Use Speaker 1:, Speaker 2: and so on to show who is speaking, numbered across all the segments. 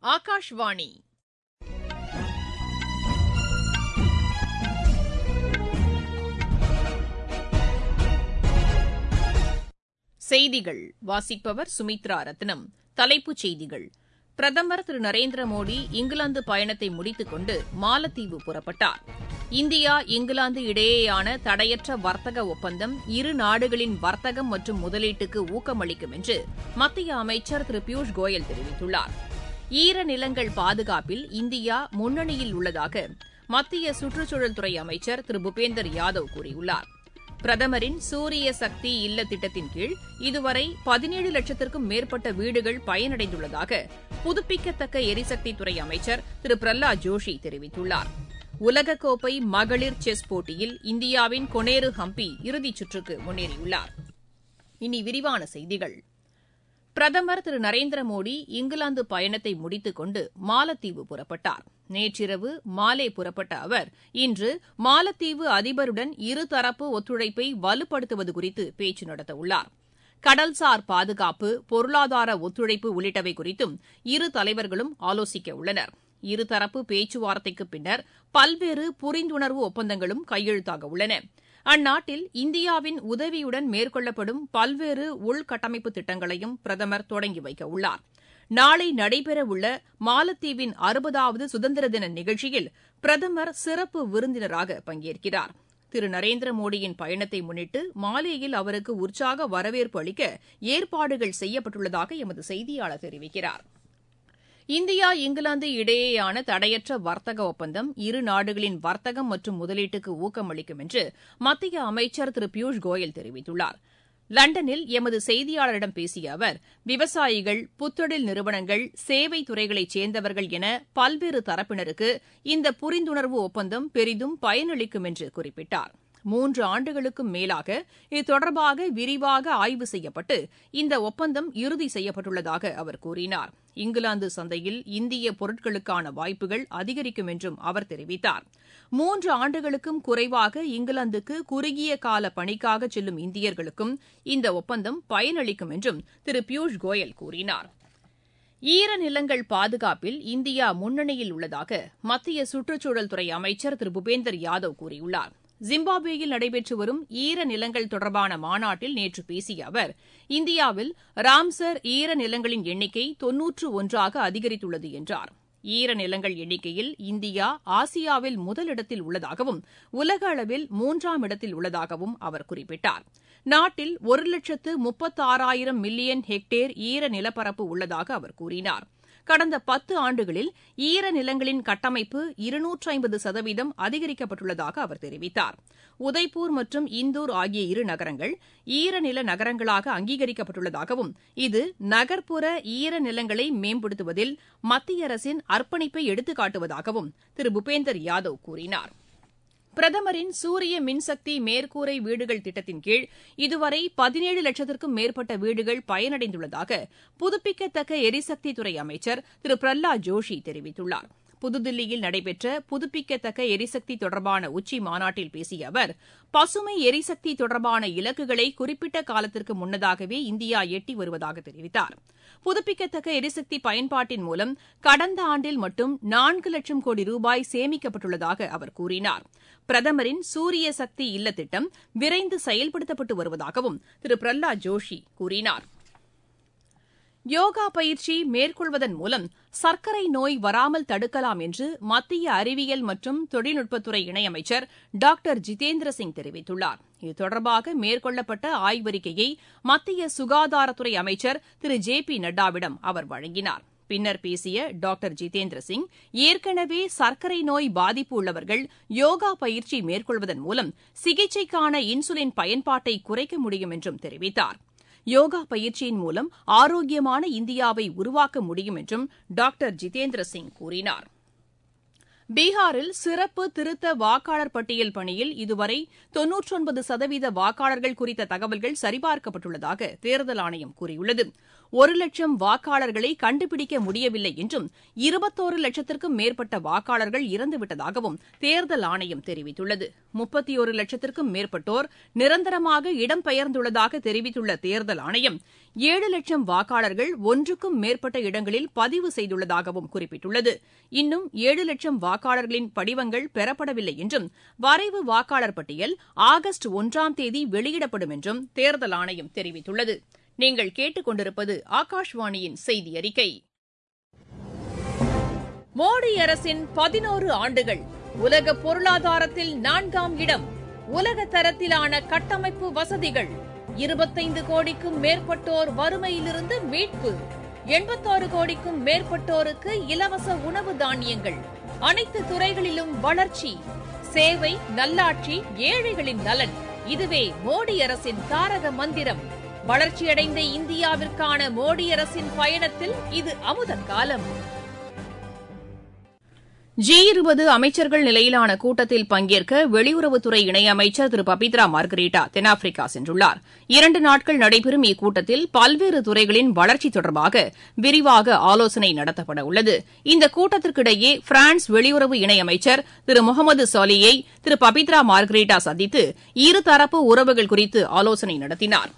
Speaker 1: ஆகாஷ்வாணி செய்திகள் வாசிப்பவர் சுமித்ரா ரத்னம். தலைப்புச் செய்திகள்: பிரதமர் திரு நரேந்திர மோடி இங்கிலாந்து பயணத்தை முடித்துக் கொண்டு மாலத்தீவு புறப்பட்டார். இந்தியா இங்கிலாந்து இடையேயான தடையற்ற வர்த்தக ஒப்பந்தம் இரு நாடுகளின் வர்த்தகம் மற்றும் முதலீட்டுக்கு ஊக்கமளிக்கும் என்று மத்திய அமைச்சர் திரு பியூஷ் கோயல் தெரிவித்துள்ளார். ஈரநிலங்கள் பாதுகாப்பில் இந்தியா முன்னணியில் உள்ளதாக மத்திய சுற்றுச்சூழல் துறை அமைச்சர் திரு பூபேந்தர் யாதவ் கூறியுள்ளார். பிரதமரின் சூரிய சக்தி இல்ல திட்டத்தின் கீழ் இதுவரை 17 லட்சத்திற்கும் மேற்பட்ட வீடுகள் பயனடைந்துள்ளதாக புதுப்பிக்கத்தக்க எரிசக்தித்துறை அமைச்சர் திரு பிரஹ்லாத் ஜோஷி தெரிவித்துள்ளார். உலகக்கோப்பை மகளிர் செஸ் போட்டியில் இந்தியாவின் கொனேரு ஹம்பி இறுதிச் சுற்றுக்கு முன்னேறியுள்ளார். இனி விரிவான செய்திகள். பிரதமர் திரு நரேந்திர மோடி இங்கிலாந்து பயணத்தை முடித்துக் கொண்டு மாலத்தீவு புறப்பட்டார். நேற்றிரவு மாலே புறப்பட்ட அவர் இன்று மாலத்தீவு அதிபருடன் இருதரப்பு ஒத்துழைப்பை வலுப்படுத்துவது குறித்து பேச்சு நடத்தவுள்ளார். கடல்சார் பாதுகாப்பு, பொருளாதார ஒத்துழைப்பு உள்ளிட்டவை குறித்தும் இரு தலைவர்களும் ஆலோசிக்க உள்ளனர். இருதரப்பு பேச்சுவார்த்தைக்கு பின்னர் பல்வேறு புரிந்துணர்வு ஒப்பந்தங்களும் கையெழுத்தாக உள்ளன. அந்நாட்டில் இந்தியாவின் உதவியுடன் மேற்கொள்ளப்படும் பல்வேறு உள்கட்டமைப்பு திட்டங்களையும் பிரதமர் தொடங்கி வைக்க உள்ளார். நாளை நடைபெறவுள்ள மாலத்தீவின் 60வது சுதந்திர தின நிகழ்ச்சியில் பிரதமர் சிறப்பு விருந்தினராக பங்கேற்கிறார். திரு நரேந்திர மோடியின் பயணத்தை முன்னிட்டு மாலேயில் அவருக்கு உற்சாக வரவேற்பு அளிக்க ஏற்பாடுகள் செய்யப்பட்டுள்ளதாக எமது செய்தியாளர் தெரிவிக்கிறார். இந்தியா இங்கிலாந்து இடையேயான தடையற்ற வர்த்தக ஒப்பந்தம் இரு நாடுகளின் வர்த்தகம் மற்றும் முதலீட்டுக்கு ஊக்கமளிக்கும் என்று மத்திய அமைச்சர் திரு பியூஷ் கோயல் தெரிவித்துள்ளார். லண்டனில் எமது செய்தியாளரிடம் பேசிய அவர், விவசாயிகள், புத்தொழில் நிறுவனங்கள், சேவை துறைகளைச் சேர்ந்தவர்கள் என பல்வேறு தரப்பினருக்கு இந்த புரிந்துணர்வு ஒப்பந்தம் பெரிதும் பயனளிக்கும் என்று குறிப்பிட்டார். 3 ஆண்டுகளுக்கும் மேலாக இது தொடர்பாக விரிவாக ஆய்வு செய்யப்பட்டு இந்த ஒப்பந்தம் இறுதி செய்யப்பட்டுள்ளதாக அவர் கூறினார். இங்கிலாந்து சந்தையில் இந்திய பொருட்களுக்கான வாய்ப்புகள் அதிகரிக்கும் என்றும் அவர் தெரிவித்தார். 3 ஆண்டுகளுக்கும் குறைவாக இங்கிலாந்துக்கு குறுகிய கால பணிக்காக செல்லும் இந்தியர்களுக்கும் இந்த ஒப்பந்தம் பயனளிக்கும் என்றும் திரு பியூஷ் கோயல் கூறினார். ஈரநிலங்கள் பாதுகாப்பில் இந்தியா முன்னணியில் உள்ளதாக மத்திய சுற்றுச்சூழல் துறை அமைச்சர் திரு பூபேந்தர் யாதவ் கூறியுள்ளார். ஜிம்பாப்வேயில் நடைபெற்று வரும் ஈரநிலங்கள் தொடர்பான மாநாட்டில் நேற்று பேசிய அவர், இந்தியாவில் ராம்சர் ஈரநிலங்களின் எண்ணிக்கை 91ஆக அதிகரித்துள்ளது என்றார். ஈரநிலங்கள் எண்ணிக்கையில் இந்தியா ஆசியாவில் முதலிடத்தில் உள்ளதாகவும் உலக அளவில் 3ஆம் இடத்தில் உள்ளதாகவும் அவர் குறிப்பிட்டார். நாட்டில் 1,36,000 மில்லியன் ஹெக்டேர் ஈர நிலப்பரப்பு உள்ளதாக அவர் கூறினார். கடந்த 10 ஆண்டுகளில் ஈரநிலங்களின் கட்டமைப்பு 250% அதிகரிக்கப்பட்டுள்ளதாக அவர் தெரிவித்தார். உதய்பூர் மற்றும் இந்தூர் ஆகிய 2 நகரங்கள் ஈரநில நகரங்களாக அங்கீகரிக்கப்பட்டுள்ளதாகவும் இது நகர்ப்புற ஈரநிலங்களை மேம்படுத்துவதில் மத்திய அரசின் அர்ப்பணிப்பை எடுத்துக்காட்டுவதாகவும் திரு பூபேந்தர் யாதவ் கூறினார். பிரதமரின் சூரிய மின்சக்தி மேற்கூரை வீடுகள் திட்டத்தின் கீழ் இதுவரை 17 லட்சத்திற்கும் மேற்பட்ட வீடுகள் பயனடைந்துள்ளதாக புதுப்பிக்கத்தக்க எரிசக்தித்துறை அமைச்சர் திரு பிரஹ்லாத் ஜோஷி தெரிவித்துள்ளார். புதுதில்லியில் நடைபெற்ற புதுப்பிக்கத்தக்க எரிசக்தி தொடர்பான உச்சி மாநாட்டில் பேசிய அவர், பசுமை எரிசக்தி தொடர்பான இலக்குகளை குறிப்பிட்ட காலத்திற்கு முன்னதாகவே இந்தியா எட்டி வருவதாக தெரிவித்தார். புதுப்பிக்கத்தக்க எரிசக்தி பயன்பாட்டின் மூலம் கடந்த ஆண்டில் மட்டும் 4 லட்சம் கோடி ரூபாய் சேமிக்கப்பட்டுள்ளதாக அவர் கூறினார். பிரதமரின் சூரிய சக்தி இல்ல திட்டம் விரைந்து செயல்படுத்தப்பட்டு வருவதாகவும் திரு பிரஹ்லாத் ஜோஷி கூறினார். யோகா பயிற்சி மேற்கொள்வதன் மூலம் சர்க்கரை நோய் வராமல் தடுக்கலாம் என்று மத்திய அறிவியல் மற்றும் தொழில்நுட்பத்துறை இணையமைச்சர் டாக்டர் ஜிதேந்திர சிங் தெரிவித்துள்ளார். இது தொடர்பாக மேற்கொள்ளப்பட்ட ஆய்வறிக்கையை மத்திய சுகாதாரத்துறை அமைச்சர் திரு ஜே பி நட்டாவிடம் அவர் வழங்கினார். பின்னர் பேசிய டாக்டர் ஜிதேந்திர சிங், ஏற்கனவே சர்க்கரை நோய் பாதிப்பு உள்ளவர்கள் யோகா பயிற்சி மேற்கொள்வதன் மூலம் சிகிச்சைக்கான இன்சுலின் பயன்பாட்டை குறைக்க முடியும் என்றும் தெரிவித்தார். யோகா பயிற்சியின் மூலம் ஆரோக்கியமான இந்தியாவை உருவாக்க முடியும் என்றும் டாக்டர் ஜிதேந்திர சிங் கூறினார். பீகாரில் சிறப்பு திருத்த வாக்காளர் பட்டியல் பணியில் இதுவரை 99% வாக்காளர்கள் குறித்த தகவல்கள் சரிபார்க்கப்பட்டுள்ளதாக தேர்தல் ஆணையம் கூறியுள்ளது. 1,00,000 வாக்காளர்களை கண்டுபிடிக்க முடியவில்லை என்றும் 21 லட்சத்திற்கும் மேற்பட்ட வாக்காளர்கள் இறந்துவிட்டதாகவும் தேர்தல் ஆணையம் தெரிவித்துள்ளது. 31 லட்சத்திற்கும் மேற்பட்டோர் நிரந்தரமாக இடம்பெயர்ந்துள்ளதாக தெரிவித்துள்ள தேர்தல் ஆணையம் 7 லட்சம் வாக்காளர்கள் ஒன்றுக்கும் மேற்பட்ட இடங்களில் பதிவு செய்துள்ளதாகவும் குறிப்பிட்டுள்ளது. இன்னும் 7 லட்சம் வாக்காளர்களின் படிவங்கள் பெறப்படவில்லை என்றும் வரைவு வாக்காளர் பட்டியல் ஆகஸ்ட் 1ஆம் தேதி வெளியிடப்படும் என்றும் தேர்தல் ஆணையம் தெரிவித்துள்ளது. நீங்கள் கேட்டுக் கொண்டிருப்பது ஆகாஷ்வாணியின் செய்தி அறிக்கை. மோடி அரசின் 11 ஆண்டுகள். உலக பொருளாதாரத்தில் 4ஆம் இடம். உலக தரத்திலான கட்டமைப்பு வசதிகள். 25 கோடிக்கும் மேற்பட்டோர் வறுமையிலிருந்து மீட்பு. 86 கோடிக்கும் மேற்பட்டோருக்கு இலவச உணவு தானியங்கள். அனைத்து துறைகளிலும் வளர்ச்சி. சேவை, நல்லாட்சி, ஏழைகளின் நலன். இதுவே மோடி அரசின் தாரக மந்திரம். வளர்ச்சியடைந்த இந்தியாவிற்கான மோடி அரசின் பயணத்தில் இது அமுத காலம். G20 அமைச்சர்கள் நிலையிலான கூட்டத்தில் பங்கேற்க வெளியுறவுத்துறை இணையமைச்சர் திரு பபித்ரா மார்கரீட்டா தென்னாப்பிரிக்கா சென்றுள்ளார். 2 நாட்கள் நடைபெறும் இக்கூட்டத்தில் பல்வேறு துறைகளின் வளர்ச்சி தொடர்பாக விரிவாக ஆலோசனை நடத்தப்பட உள்ளது. இந்த கூட்டத்திற்கிடையே பிரான்ஸ் வெளியுறவு இணையமைச்சர் திரு முகமது சாலியை திரு பபித்ரா மார்கரீட்டா சந்தித்து இருதரப்பு உறவுகள் குறித்து ஆலோசனை நடத்தினார்.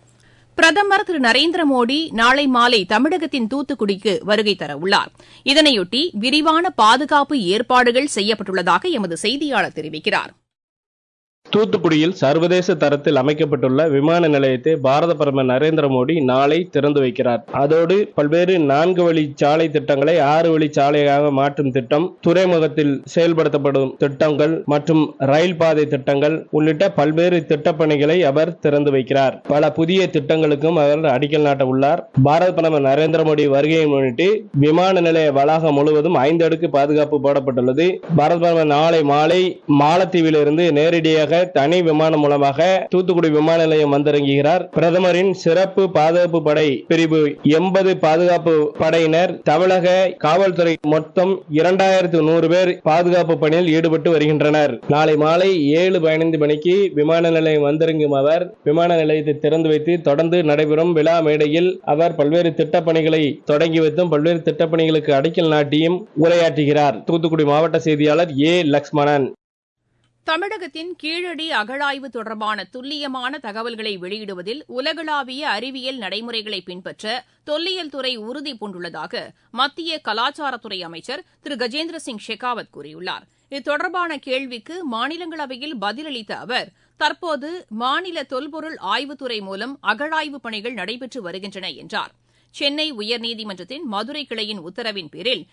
Speaker 1: பிரதமர் திரு நரேந்திர மோடி நாளை மாலை தமிழகத்தின் தூத்துக்குடிக்கு வருகை தரவுள்ளார். இதனையொட்டி விரிவான பாதுகாப்பு ஏற்பாடுகள் செய்யப்பட்டுள்ளதாக எமது செய்தியாளர் தெரிவிக்கிறார்.
Speaker 2: தூத்துக்குடியில் சர்வதேச தரத்தில் அமைக்கப்பட்டுள்ள விமான நிலையத்தை பாரத பிரதமர் நரேந்திர மோடி நாளை திறந்து வைக்கிறார். அதோடு பல்வேறு 4 வழி சாலை திட்டங்களை 6 வழி சாலையாக மாற்றும் திட்டம், துறைமுகத்தில் செயல்படுத்தப்படும் திட்டங்கள் மற்றும் ரயில் பாதை திட்டங்கள் உள்ளிட்ட பல்வேறு திட்டப்பணிகளை அவர் திறந்து வைக்கிறார். பல புதிய திட்டங்களுக்கும் அவர் அடிக்கல் நாட்ட உள்ளார். பாரத பிரதமர் நரேந்திர மோடி வருகையை முன்னிட்டு விமான நிலைய வளாகம் முழுவதும் 5 அடுக்கு பாதுகாப்பு போடப்பட்டுள்ளது. பாரத பிரதமர் நாளை மாலை மாலத்தீவிலிருந்து நேரடியாக தனி விமானம் மூலமாக தூத்துக்குடி விமான நிலையம் வந்திறங்குகிறார். பிரதமரின் சிறப்பு பாதுகாப்பு படை பிரிவு 80 பாதுகாப்பு படையினர், தமிழக காவல்துறை மொத்தம் 2100 பேர் பாதுகாப்பு பணியில் ஈடுபட்டு வருகின்றனர். நாளை மாலை 7:15 மணிக்கு விமான நிலையம் வந்திறங்கும் அவர் விமான நிலையத்தை திறந்து வைத்து தொடர்ந்து நடைபெறும் விழா மேடையில் அவர் பல்வேறு திட்டப்பணிகளை தொடங்கி வைத்தும் பல்வேறு திட்டப்பணிகளுக்கு அடிக்கல் நாட்டியும் உரையாற்றுகிறார். தூத்துக்குடி மாவட்ட செய்தியாளர் ஏ. லக்ஷ்மணன்.
Speaker 1: தமிழகத்தின் கீழடி அகழாய்வு தொடர்பான துல்லியமான தகவல்களை வெளியிடுவதில் உலகளாவிய அறிவியல் நடைமுறைகளை பின்பற்ற தொல்லியல் துறை உறுதி பூண்டுள்ளதாக மத்திய கலாச்சாரத்துறை அமைச்சர் திரு கஜேந்திர சிங் ஷெகாவத் கூறியுள்ளார். இது தொடர்பான கேள்விக்கு மாநிலங்களவையில் பதிலளித்த அவர், தற்போது மாநில தொல்பொருள் ஆய்வுத்துறை மூலம் அகழாய்வு பணிகள் நடைபெற்று வருகின்றன என்றார். சென்னை உயர்நீதிமன்றத்தின் மதுரை கிளையின் உத்தரவின் பேரில்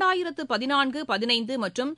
Speaker 1: 2014-15 மற்றும்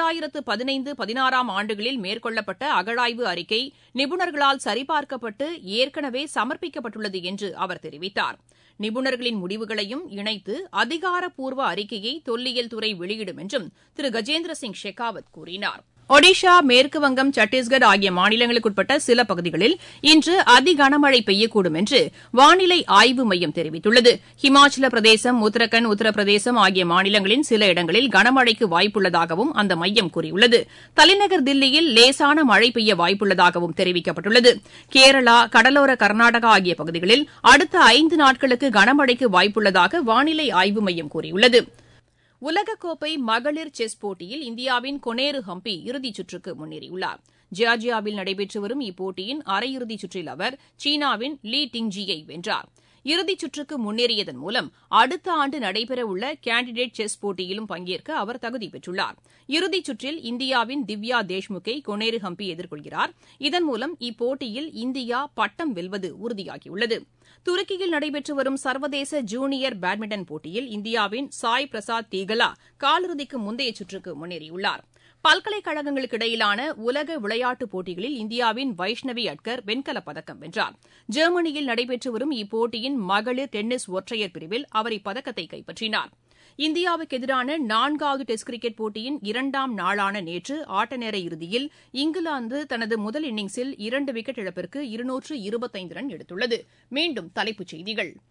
Speaker 1: 2015-16 ஆண்டுகளில் மேற்கொள்ளப்பட்ட அகழாய்வு அறிக்கை நிபுணர்களால் சரிபார்க்கப்பட்டு ஏற்கனவே சமர்ப்பிக்கப்பட்டுள்ளது என்று அவர் தெரிவித்தார். நிபுணர்களின் முடிவுகளையும் இணைத்து அதிகாரப்பூர்வ அறிக்கையை தொல்லியல் துறை வெளியிடும் என்றும் திரு கஜேந்திர சிங் ஷெகாவத் கூறினார். ஒடிஷா, மேற்குவங்கம், சத்தீஸ்கர் ஆகிய மாநிலங்களுக்குட்பட்ட சில பகுதிகளில் இன்று அதிகனமழை பெய்யக்கூடும் என்று வானிலை ஆய்வு மையம் தெரிவித்துள்ளது. ஹிமாச்சல பிரதேசம், உத்தரகண்ட், உத்தரப்பிரதேசம் ஆகிய மாநிலங்களின் சில இடங்களில் கனமழைக்கு வாய்ப்புள்ளதாகவும் அந்த மையம் கூறியுள்ளது. தலைநகர் தில்லியில் லேசான மழை பெய்ய வாய்ப்புள்ளதாகவும் தெரிவிக்கப்பட்டுள்ளது. கேரளா, கடலோர கர்நாடகா ஆகிய பகுதிகளில் அடுத்த 5 நாட்களுக்கு கனமழைக்கு வாய்ப்புள்ளதாக வானிலை ஆய்வு மையம் கூறியுள்ளது. உலகக்கோப்பை மகளிர் செஸ் போட்டியில் இந்தியாவின் கொனேரு ஹம்பி இறுதிச் சுற்றுக்கு முன்னேறியுள்ளார். ஜார்ஜியாவில் நடைபெற்று வரும் இப்போட்டியின் அரையிறுதிச் சுற்றில் அவர் சீனாவின் லீ டிங்ஜியை வென்றார். இறுதிச் சுற்றுக்கு முன்னேறியதன் மூலம் அடுத்த ஆண்டு நடைபெறவுள்ள கேண்டிடேட் செஸ் போட்டியிலும் பங்கேற்க அவர் தகுதி பெற்றுள்ளார். இறுதிச் சுற்றில் இந்தியாவின் திவ்யா தேஷ்முக்கை கொனேரு ஹம்பி எதிர்கொள்கிறார். இதன் மூலம் இப்போட்டியில் இந்தியா பட்டம் வெல்வது உறுதியாகியுள்ளது. துருக்கியில் நடைபெற்று வரும் சர்வதேச ஜூனியர் பேட்மிண்டன் போட்டியில் இந்தியாவின் சாய் பிரசாத் தீகலா காலிறுதிக்கு முந்தைய சுற்றுக்கு முன்னேறியுள்ளார். பல்கலைக்கழகங்களுக்கு இடையிலான உலக விளையாட்டுப் போட்டிகளில் இந்தியாவின் வைஷ்ணவி அட்கர் வெண்கலப் பதக்கம் வென்றார். ஜெர்மனியில் நடைபெற்று வரும் இப்போட்டியின் மகளிர் டென்னிஸ் ஒற்றையர் பிரிவில் அவர் இப்பதக்கத்தை கைப்பற்றினார். இந்தியாவுக்கு எதிரான 4வது டெஸ்ட் கிரிக்கெட் போட்டியின் 2ஆம் நாளான நேற்று ஆட்டநேர இறுதியில் இங்கிலாந்து தனது முதல் இன்னிங்ஸில் 2 விக்கெட் இழப்பிற்கு 225 ரன் எடுத்துள்ளது. மீண்டும் தலைப்புச் செய்திகள்.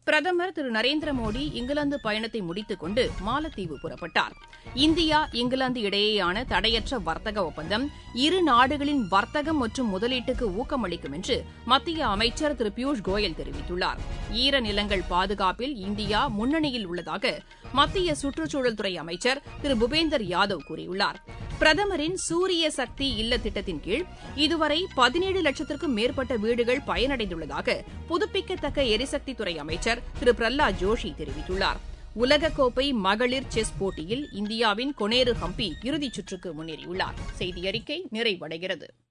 Speaker 1: பிரதமர் திரு நரேந்திர மோடி இங்கிலாந்து பயணத்தை முடித்துக் கொண்டு மாலத்தீவு புறப்பட்டார். இந்தியா இங்கிலாந்து இடையேயான தடையற்ற வர்த்தக ஒப்பந்தம் இரு நாடுகளின் வர்த்தகம் மற்றும் முதலீட்டுக்கு ஊக்கமளிக்கும் என்று மத்திய அமைச்சர் திரு பியூஷ் கோயல் தெரிவித்துள்ளார். ஈரநிலங்கள் பாதுகாப்பில் இந்தியா முன்னணியில் உள்ளதாக மத்திய சுற்றுச்சூழல் துறை அமைச்சர் திரு பூபேந்தர் யாதவ் கூறியுள்ளார். பிரதமரின் சூரிய சக்தி இல்ல திட்டத்தின் கீழ் இதுவரை 17 லட்சத்திற்கும் மேற்பட்ட வீடுகள் பயனடைந்துள்ளதாக புதுப்பிக்கத்தக்க எரிசக்தித்துறை அமைச்சர் திரு பிரஹ்லாத் ஜோஷி தெரிவித்துள்ளார். உலகக்கோப்பை மகளிர் செஸ் போட்டியில் இந்தியாவின் கொனேரு ஹம்பி இறுதிச் சுற்றுக்கு முன்னேறியுள்ளார். செய்தியறிக்கை நிறைவடைகிறது.